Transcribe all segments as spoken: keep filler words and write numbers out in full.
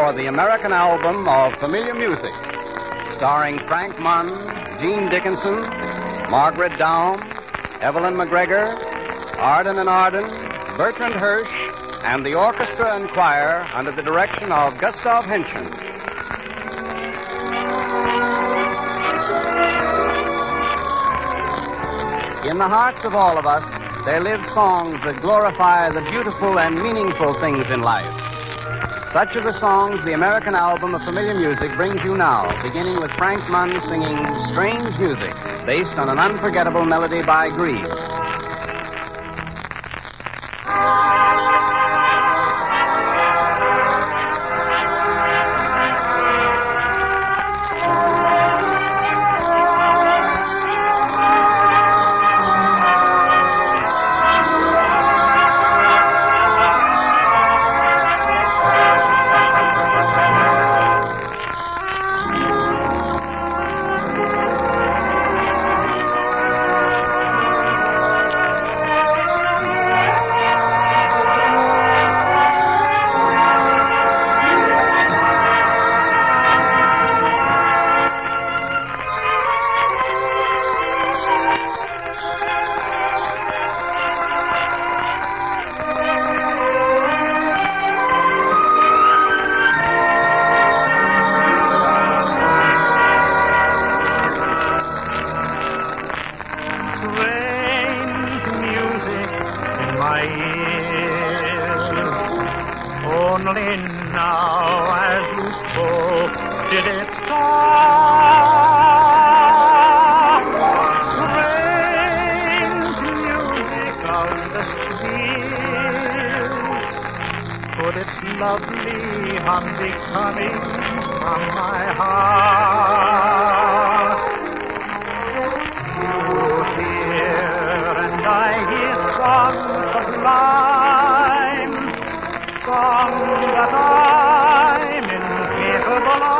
for the American album of familiar music, starring Frank Munn, Gene Dickinson, Margaret Daum, Evelyn McGregor, Arden and Arden, Bertrand Hirsch, and the orchestra and choir under the direction of Gustav Henschen. In the hearts of all of us, there live songs that glorify the beautiful and meaningful things in life. Such are the songs the American album of familiar music brings you now, beginning with Frank Munn singing Strange Music, based on an unforgettable melody by Grieg. Only now as you spoke did it stop. Strange music of the sphere, put its lovely hum becoming from my heart. You hear and I hear songs sublime, songs that I'm incapable of.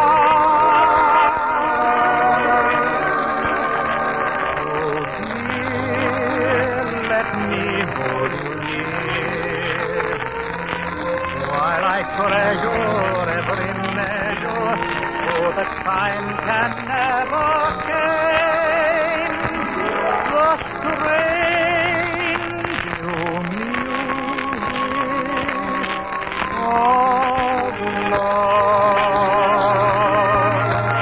Oh dear, let me hold you near, while I treasure every measure, so that time can never change the strange new music of love.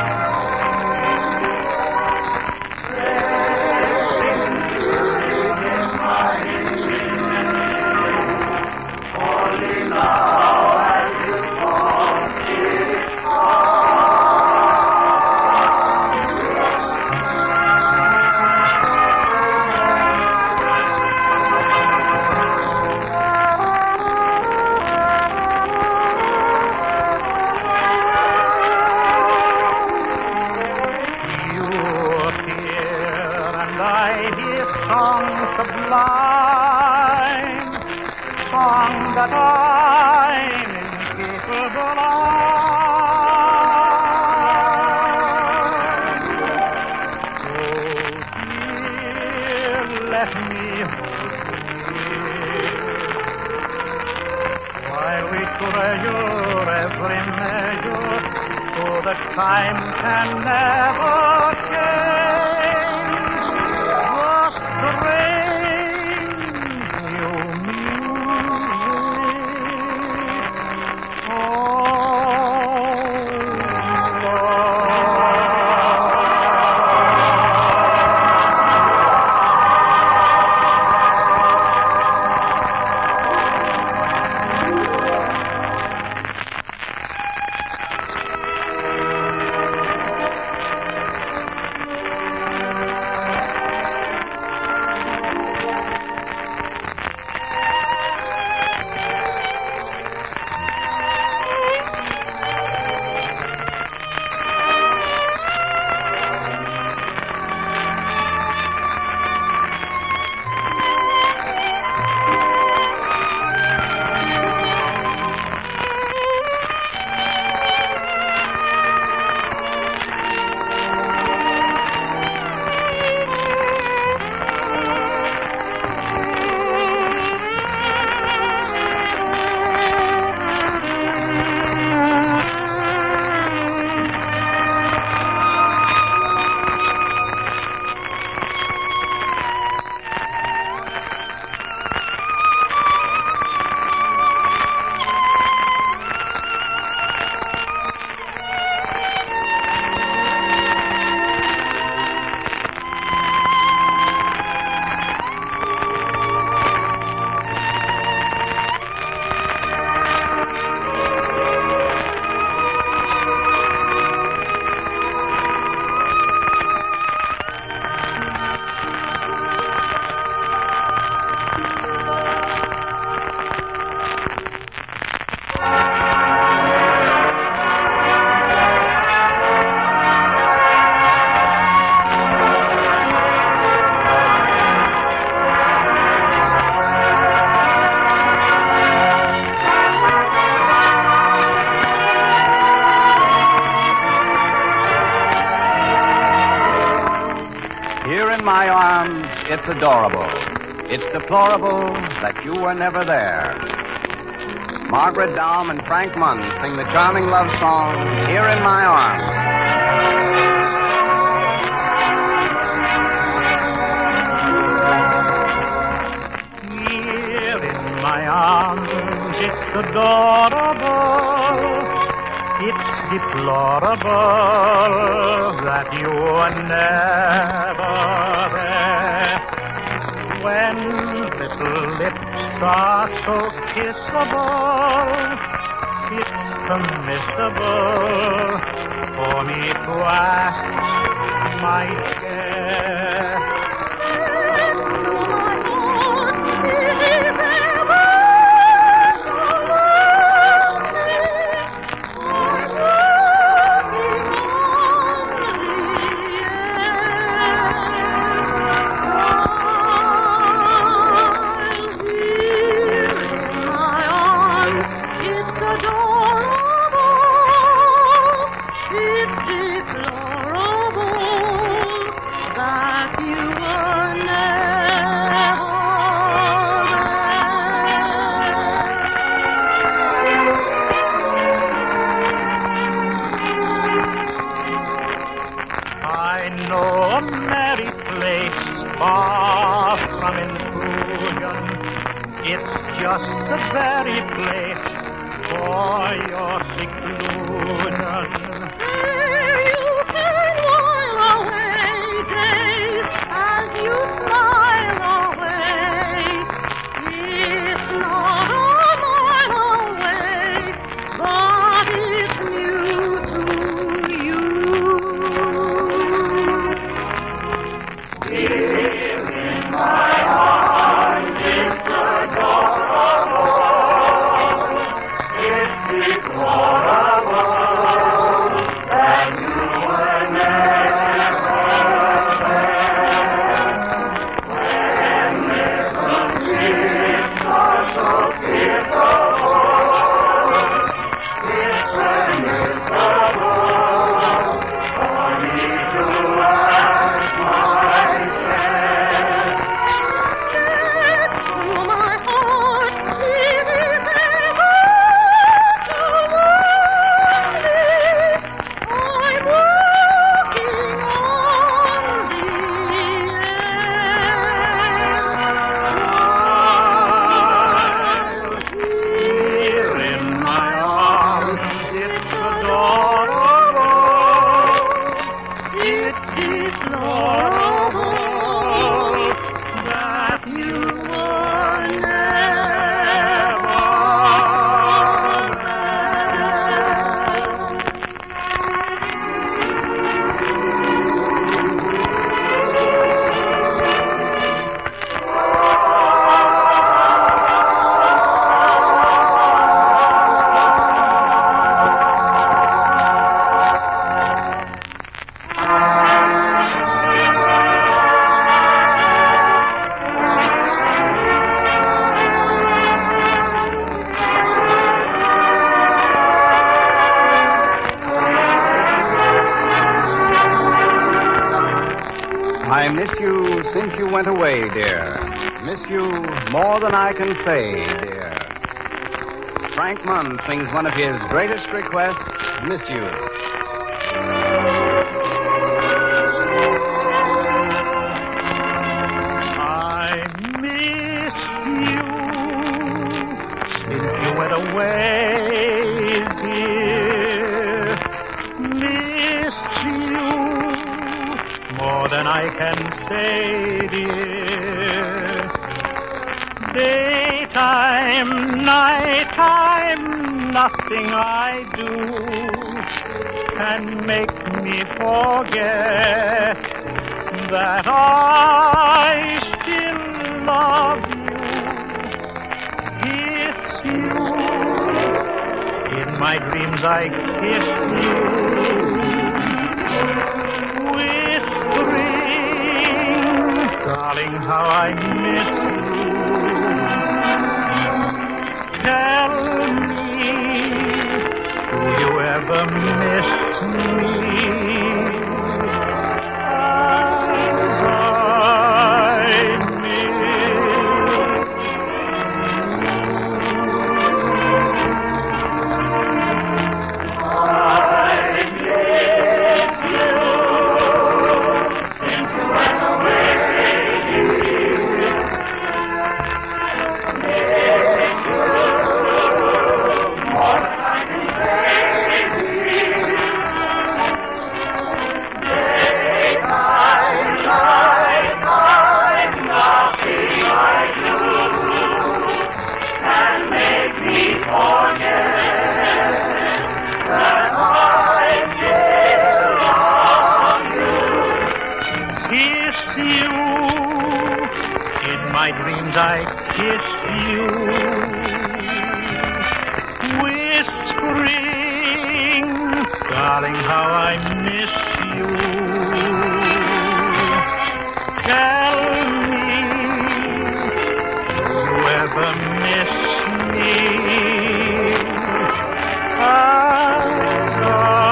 Strange music in my ears, only now as you talk it songs sublime, songs that I'm incapable of. Oh dear, let me hold you near, while we treasure every measure, so that time can never change the strange new music of love. it's adorable. It's deplorable that you were never there. Margaret Daum and Frank Munn sing the charming love song, Here in My Arms. Here in my arms, it's adorable. It's deplorable that you were never there. When little lips are so kissable, it's permissible for me to ask my share. Far from intrusion, it's just the very place for your seclusion. There you can while away days as you smile away. It's not a mile away, but it's new to you. I miss you since you went away, dear. Miss you more than I can say, dear. Frank Munn sings one of his greatest requests, Miss You. I miss you since you went away, dear. Miss you more than I can say, dear. Daytime, nighttime, nothing I do can make me forget that I still love you. It's you. In my dreams I kiss you, whispering, darling, how I miss you. Tell me, do you ever miss me? As I dreams I kiss you, whispering, darling, how I miss you. Tell me, do you ever miss me? As I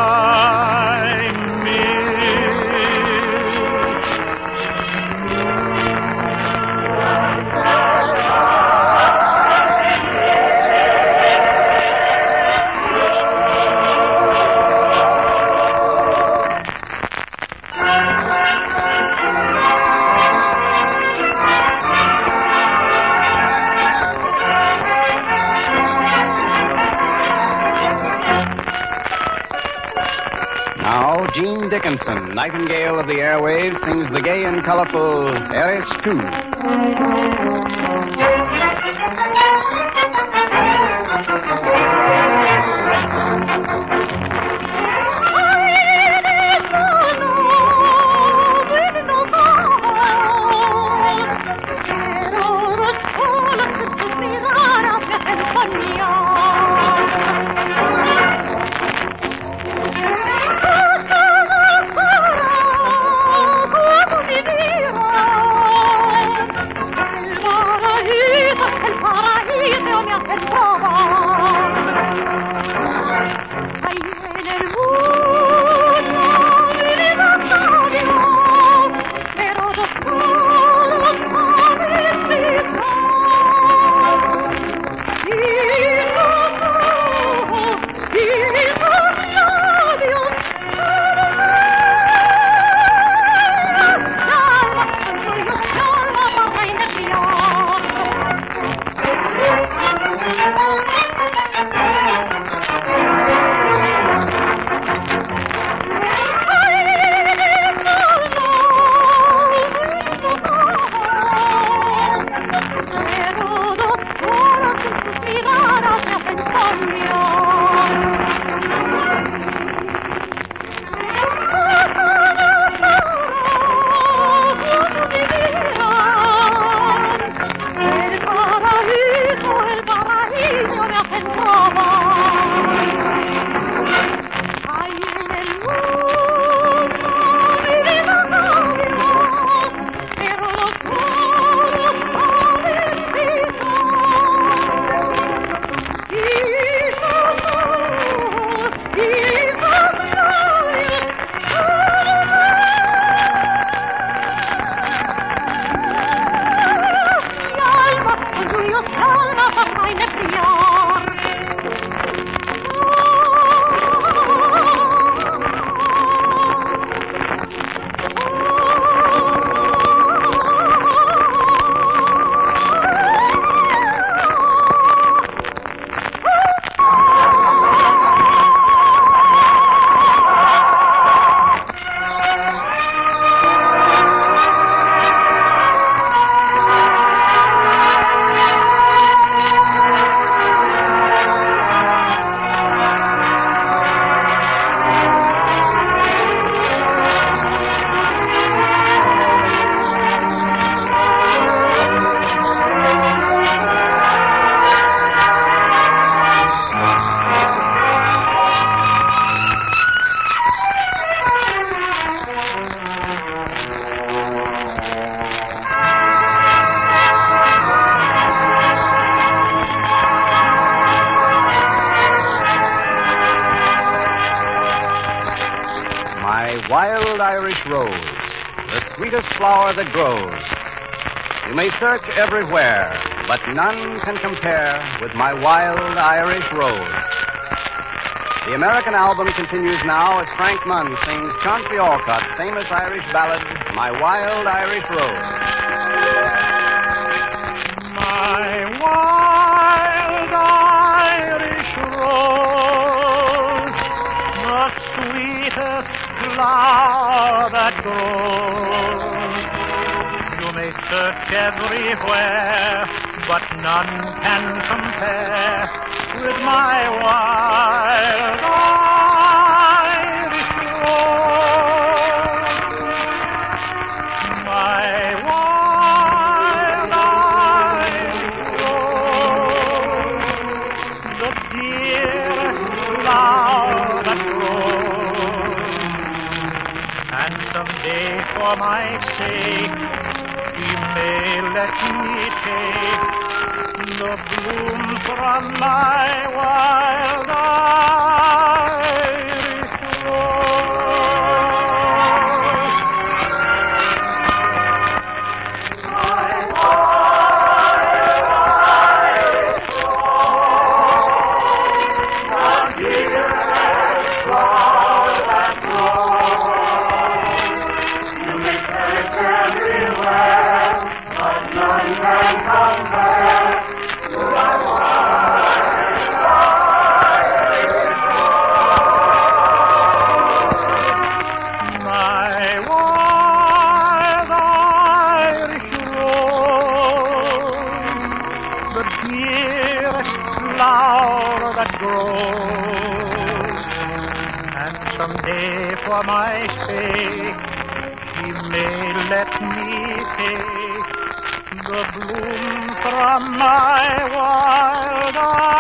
Now, Jean Dickinson, Nightingale of the airwaves, sings the gay and colorful Heiress two. Wild Irish Rose, the sweetest flower that grows. You may search everywhere, but none can compare with my wild Irish rose. The American album continues now as Frank Munn sings Chauncey Alcott's famous Irish ballad, My Wild Irish Rose. My wild Irish rose, the sweetest flower that grows. You may search everywhere, but none can compare with my wild Irish rose. My wild that grows. And someday for my sake, he may let me take the bloom from my wild Irish rose. My wild Irish rose, the dearest flower that grows. You may search everywhere, but none can compare to my wild Irish rose. My wild Irish rose, the dearest flower that grows. And someday for my sake, he may let me take the bloom from my wild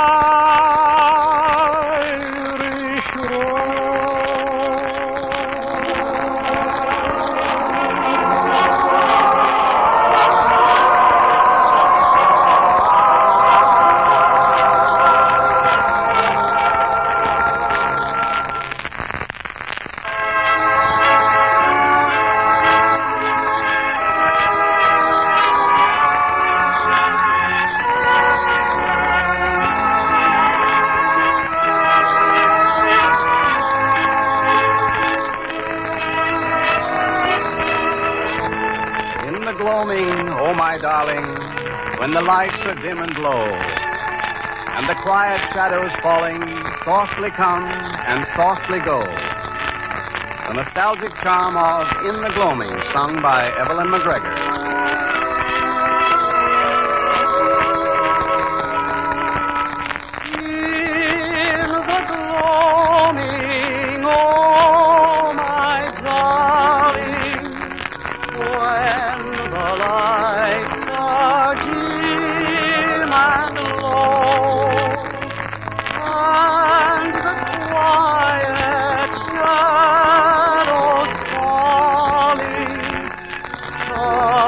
Irish rose. Gloaming, oh my darling, when the lights are dim and low, and the quiet shadows falling softly come and softly go. The nostalgic charm of In the Gloaming, sung by Evelyn McGregor. In the gloaming, oh my darling, when the lights are dim and low, and the quiet shadows falling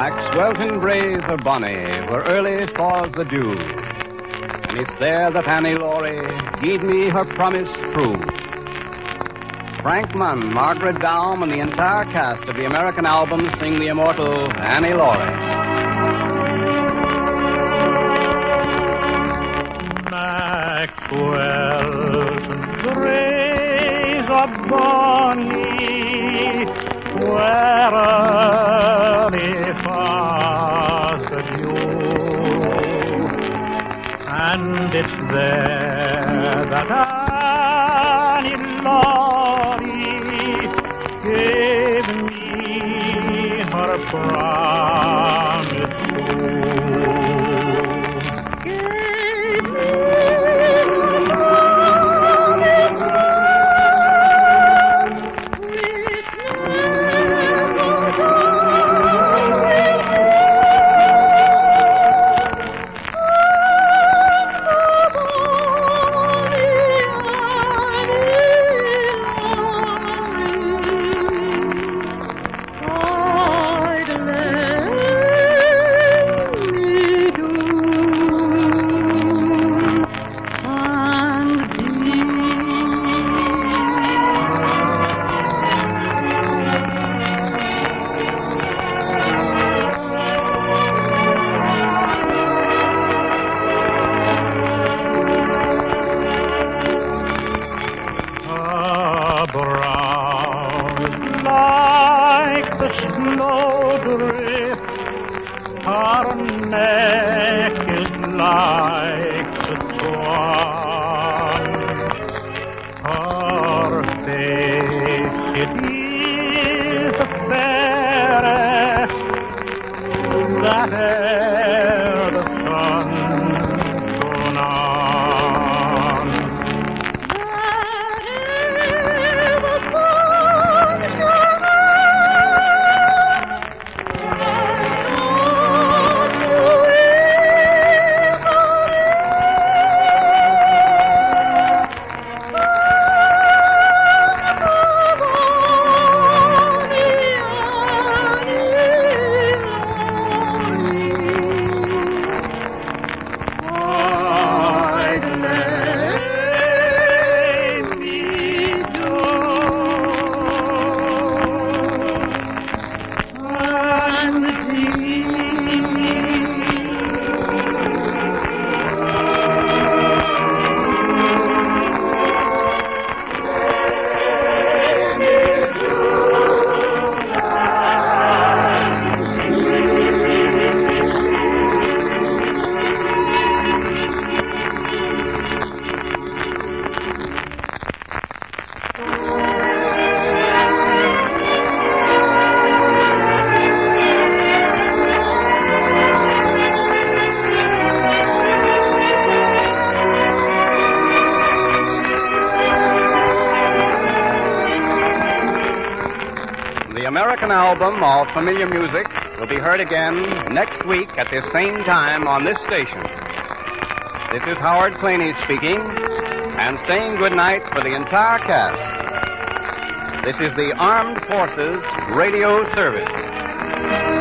Maxwelton Braes of Bonnie, where early falls the dew. And it's there that Annie Laurie gave me her promise true. Frank Munn, Margaret Daum, and the entire cast of the American album sing the immortal Annie Laurie. Maxwelton Braes of Bonnie, where early falls the dew, and it's there that Annie Laurie gave me her promise true. Gave me her promise her neck is like the swan, her face it is the fairest that e'er the sun shone on. That e'er the sun shone on. The American album of familiar music will be heard again next week at this same time on this station. This is Howard Claney speaking and saying goodnight for the entire cast. This is the Armed Forces Radio Service.